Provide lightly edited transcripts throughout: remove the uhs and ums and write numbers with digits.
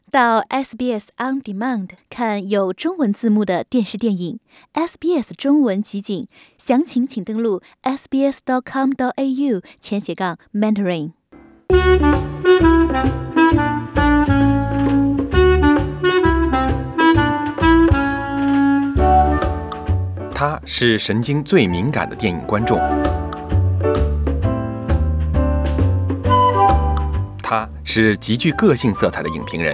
到 SBS On Demand 看有中文字幕的电视电影 SBS 中文集锦，详情请登录 sbs.com.au/Mandarin。 他是神经最敏感的电影观众，他是极具个性色彩的影评人。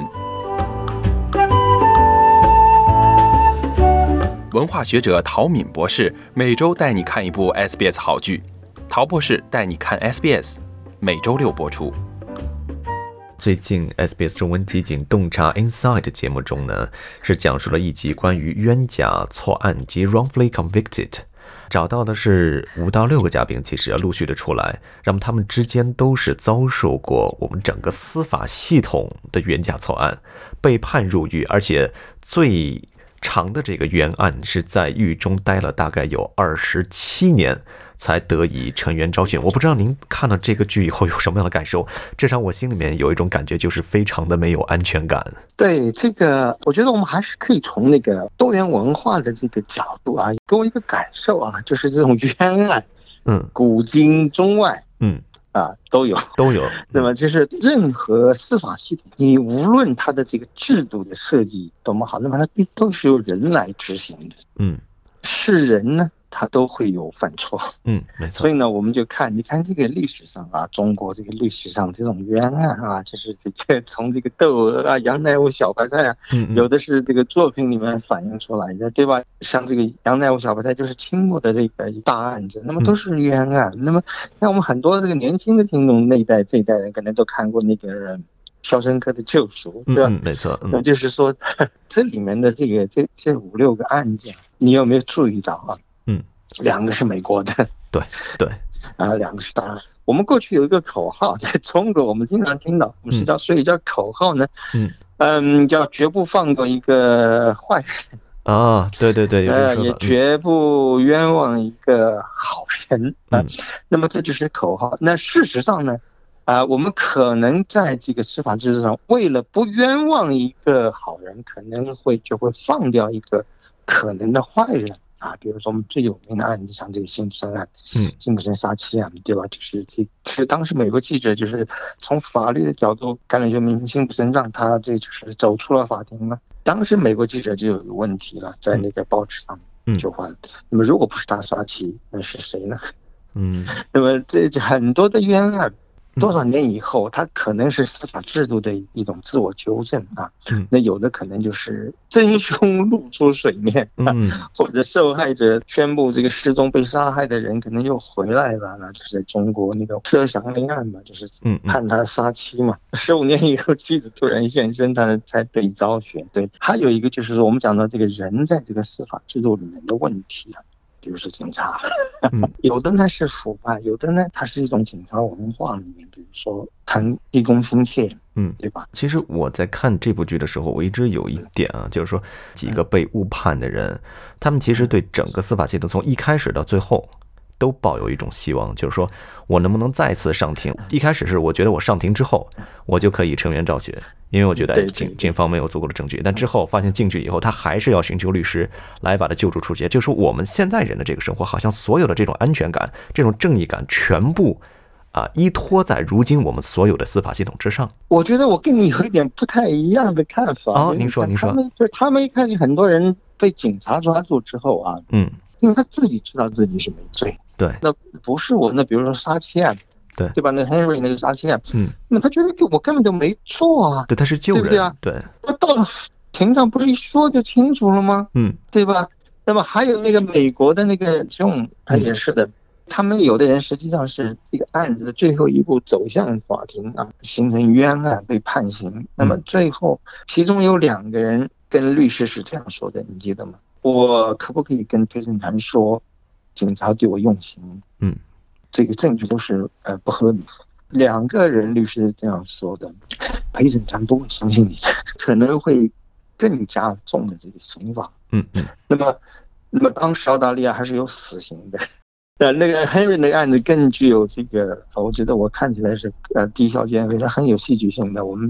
文化学者陶敏博士每周带你看一部 SBS 好剧，陶博士带你看 SBS， 每周六播出。 最近 SBS 中文集锦洞察 Inside 节目中呢，是讲述了一集关于冤假错案及 wrongfully convicted， 找到的是5到6个嘉宾，其实要陆续的出来，那么他们之间都是遭受过我们整个司法系统的冤假错案，被判入狱，而且最长的这个冤案是在狱中待了大概有27年才得以沉冤昭雪。我不知道您看了这个剧以后有什么样的感受，至少我心里面有一种感觉，就是非常的没有安全感。 对，这个我觉得我们还是可以从那个多元文化的这个角度啊，给我一个感受啊，就是这种冤案，古今中外，都有。那么就是任何司法系统，你无论它的这个制度的设计多么好，那么它都是由人来执行的。是人呢，他都会有犯错。 没错。 所以呢，我们就看，你看这个历史上啊，中国这个历史上这种冤案啊，就是这个从这个窦娥啊、杨乃武小白菜啊，有的是这个作品里面反映出来的，对吧？像这个杨乃武小白菜就是清末的这个大案子，那么都是冤案。那么像我们很多这个年轻的听众这一代人，可能都看过那个《肖申克的救赎》，对吧？ 没错。 那就是说，这里面的这5、6个案件，你有没有注意到啊？2个是美国的， 对 ，2个是大案。我们过去有一个口号，在中国我们经常听到，我们是叫，所以叫口号呢，叫绝不放过一个坏人啊，对， 也绝不冤枉一个好人那么这就是口号。那事实上呢，我们可能在这个司法制度上，为了不冤枉一个好人，可能就会放掉一个可能的坏人。比如说我们最有名的案子，像这个辛普森案，辛普森杀妻案，对吧？就是当时美国记者就是从法律的角度看了，就明辛普森让他就是走出了法庭了。当时美国记者就有个问题了，在那个报纸上就问，那么如果不是他杀妻，那是谁呢？那么这很多的冤案，多少年以后，它可能是司法制度的一种自我纠正啊。那有的可能就是真凶露出水面或者受害者宣布这个失踪被杀害的人可能又回来了。那就是在中国那个佘祥林案嘛，就是判他杀妻嘛，15年以后妻子突然现身，他才被昭雪。对，还有一个就是说我们讲到这个人在这个司法制度里面的问题啊。比如说警察，有的呢是腐败，有的呢它是一种警察文化里面，比如说贪地公心切，对吧？ 其实我在看这部剧的时候，我一直有一点啊，就是说几个被误判的人，他们其实对整个司法系统从一开始到最后都抱有一种希望，就是说我能不能再次上庭？一开始是我觉得我上庭之后，我就可以沉冤昭雪，因为我觉得警方没有足够的证据。但之后发现进去以后，他还是要寻求律师来把他救助出去。就是说我们现在人的这个生活，好像所有的这种安全感、这种正义感，全部依托在如今我们所有的司法系统之上。 我觉得我跟你有一点不太一样的看法。 您说。 他们一开始很多人被警察抓住之后啊，因为他自己知道自己是没罪。 对， 那不是我，那比如说杀妻案，对吧？那 Henry 那个杀妻案，那他觉得我根本就没错啊， 对，他是救人， 对不对啊？ 对， 他到了庭上不是一说就清楚了吗？对吧？那么还有那个美国的那个John，他也是的，他们有的人实际上是这个案子的最后一步走向法庭啊，形成冤案被判刑。那么最后，其中有2个人跟律师是这样说的，你记得吗？我可不可以跟陪审团说？警察对我用刑，这个证据都是不合理。2个人律师这样说的，陪审团不会相信你，可能会更加重的这个刑罚。那么当时澳大利亚还是有死刑的。那个 Henry 那个案子更具有这个，我觉得我看起来是啼笑皆非，很有戏剧性的。我们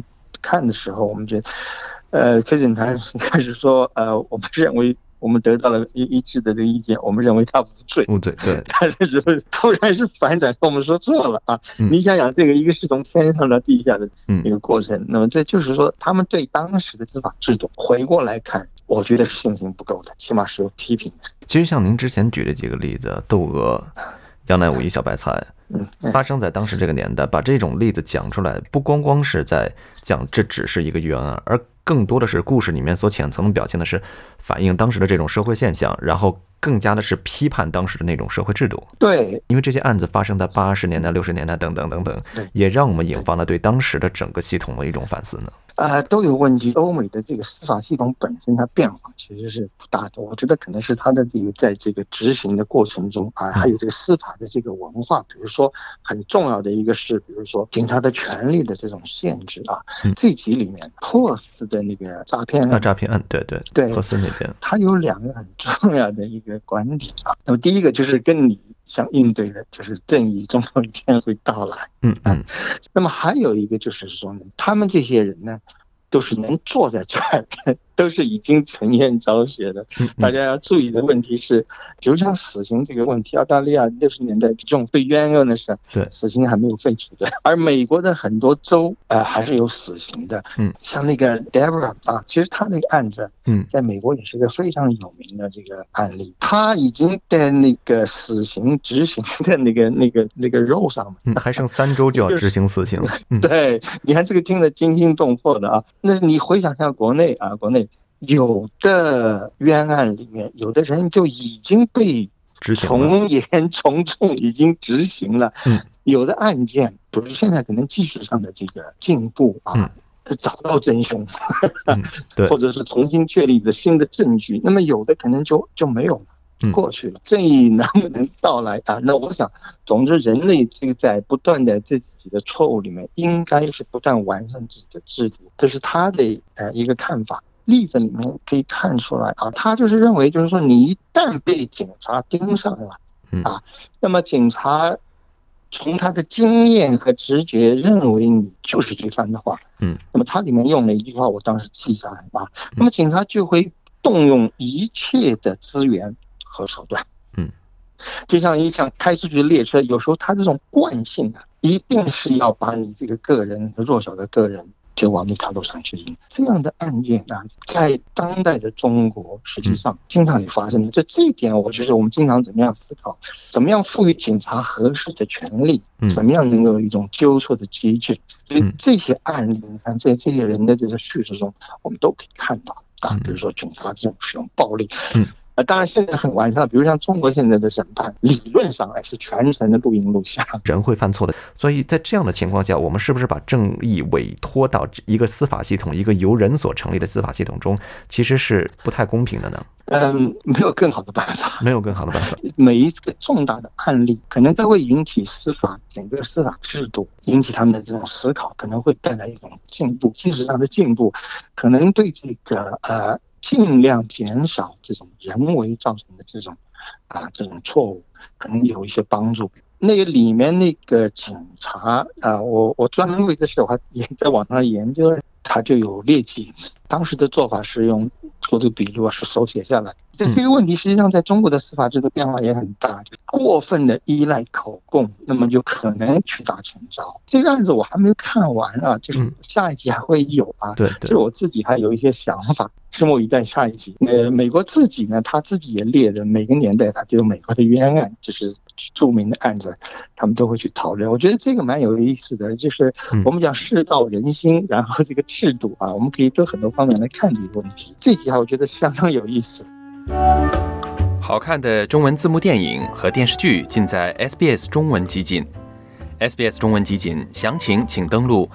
看的时候，我们觉得，柯震南开始说，我们认为我们得到了一致的这个意见，我们认为他无罪。 对。 但是突然是反转，我们说错了啊！你想想，这个一个是从天上到地下的一个过程，那么这就是说，他们对当时的司法制度回过来看，我觉得是信心不够的，起码是有批评的。 其实像您之前举的几个例子，窦娥、杨乃武一小白菜，发生在当时这个年代，把这种例子讲出来，不光光是在讲这只是一个冤案，而更多的是故事里面所浅层的表现的是反映当时的这种社会现象，然后更加的是批判当时的那种社会制度。 对， 因为这些案子发生在80年代、60年代等等等等，也让我们引发了对当时的整个系统的一种反思呢。 都有问题。欧美的这个司法系统本身它变化其实是不大的，我觉得可能是它的这个在这个执行的过程中还有这个司法的这个文化，比如说很重要的一个是，比如说警察的权力的这种限制这集里面霍斯的那个诈骗案，对， 霍斯那边， 它有2个很重要的一个观点那么第一个就是跟你相应对的，就是正义终有一天会到来。那么还有一个就是说呢，他们这些人呢，都是能坐在这儿的，都是已经成验昭雪的。大家要注意的问题是，比如像死刑这个问题，澳大利亚60年代这种被冤案的时候，死刑还没有废除的，而美国的很多州还是有死刑的。像那个 Deborah 其实他那个案子，在美国也是个非常有名的这个案例。他已经在那个死刑执行的那个肉上面， 还剩3周就要执行死刑了。 对，你看这个听得惊心动魄的那你回想下国内有的冤案里面，有的人就已经被从严从重已经执行了。有的案件，比如现在可能技术上的这个进步找到真凶，或者是重新确立的新的证据，那么有的可能就没有了。过去了，正义能不能到来那我想，总之人类这个在不断的自己的错误里面，应该是不断完善自己的制度，这是他的一个看法。例子里面可以看出来他就是认为，就是说你一旦被警察盯上了那么警察从他的经验和直觉认为你就是罪犯的话，那么他里面用了一句话，我当时记下来那么警察就会动用一切的资源和手段，就像一辆开出去的列车，有时候它这种惯性一定是要把你这个个人弱小的个人就往那条路上去引。这样的案件在当代的中国实际上经常也发生的。这一点我觉得我们经常怎么样思考，怎么样赋予警察合适的权利，怎么样能够有一种纠错的机制。所以这些案例，你看这些人的这个叙事中，我们都可以看到比如说警察这种使用暴力，当然现在很完善，比如像中国现在的审判，理论上是全程的录音录像， 人会犯错的。所以在这样的情况下，我们是不是把正义委托到一个司法系统，一个由人所成立的司法系统中，其实是不太公平的呢？ 没有更好的办法，每一个重大的案例可能都会引起整个司法制度，引起他们的这种思考，可能会带来一种进步，技术上的进步，可能对这个尽量减少这种人为造成的这种错误，可能有一些帮助。那个里面那个警察我专门为这事我还也在网上研究了，他就有列记，当时的做法是用做这个笔录是手写下来。这个问题实际上在中国的司法制度变化也很大，就过分的依赖口供，那么就可能屈打成招。这个案子我还没有看完就是下一集还会有对， 就是我自己还有一些想法，拭目以待下一集。美国自己呢，他自己也列的每个年代他就有美国的冤案，就是著名的案子，他们都会去讨论。我觉得这个蛮有意思的，就是我们讲世道人心，然后这个制度我们可以从很多方面来看这个问题。这集我觉得相当有意思。 好看的中文字幕电影和电视剧尽在 SBS 中文集锦。SBS 中文集锦详情请登录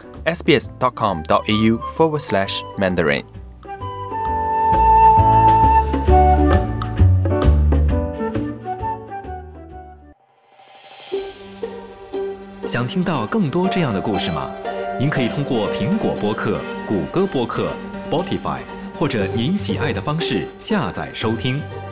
sbs.com.au/Mandarin。 想听到更多这样的故事吗？您可以通过苹果播客、谷歌播客、Spotify 或者您喜爱的方式下载收听。